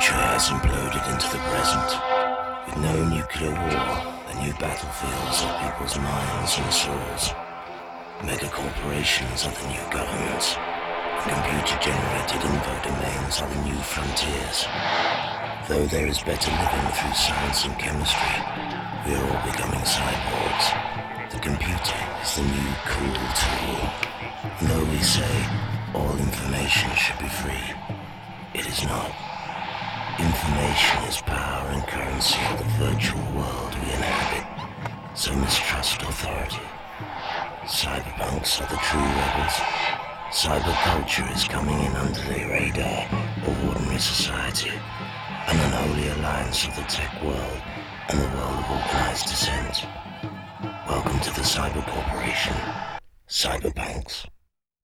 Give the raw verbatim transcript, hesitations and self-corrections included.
future has imploded into the present. With no nuclear war, the new battlefields are people's minds and souls. Mega corporations are the new governments. Computer-generated info domains are the new frontiers. Though there is better living through science and chemistry, we are all becoming cyborgs. The computer is the new cool tool. And though we say all information should be free, it is not. Information is power and currency of the virtual world we inhabit, so mistrust authority. Cyberpunks are the true rebels. Cyberculture is coming in under the radar of ordinary society, an unholy alliance of the tech world and the world of organized dissent. Welcome to the Cyber Corporation, Cyberpunks.